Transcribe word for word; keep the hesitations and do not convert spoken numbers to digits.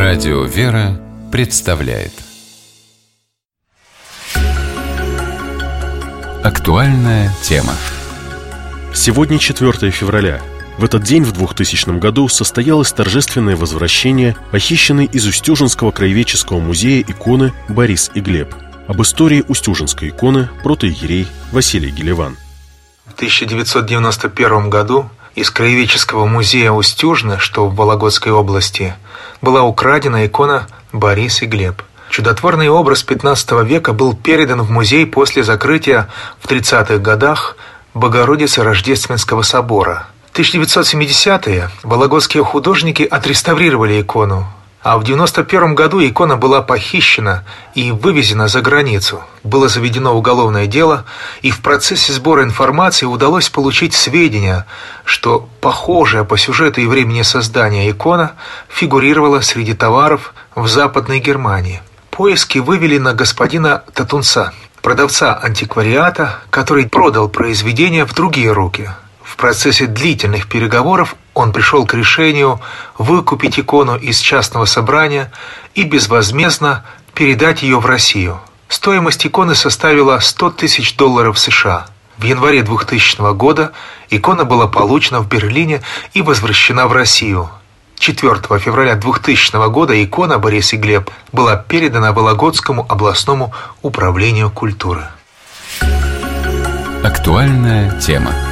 Радио «Вера» представляет актуальная тема. Сегодня четвёртое февраля. В этот день в двухтысячном году состоялось торжественное возвращение похищенной из Устюжинского краеведческого музея иконы «Борис и Глеб». Об истории устюжинской иконы протоиерей Василий Гелеван. В тысяча девятьсот девяносто первом году из краеведческого музея Устюжны, что в Вологодской области, была украдена икона «Борис и Глеб». Чудотворный образ пятнадцатого века был передан в музей после закрытия в тридцатых годах Богородицы Рождественского собора. В тысяча девятьсот семидесятые вологодские художники отреставрировали икону, а в девяносто первом году икона была похищена и вывезена за границу. Было заведено уголовное дело, и в процессе сбора информации удалось получить сведения, что похожая по сюжету и времени создания икона фигурировала среди товаров в Западной Германии. Поиски вывели на господина Татунца, продавца антиквариата, который продал произведение в другие руки. В процессе длительных переговоров он пришел к решению выкупить икону из частного собрания и безвозмездно передать ее в Россию. Стоимость иконы составила сто тысяч долларов США. В январе двухтысячного года икона была получена в Берлине и возвращена в Россию. четвёртого февраля двухтысячного года икона «Борис и Глеб» была передана Вологодскому областному управлению культуры. Актуальная тема.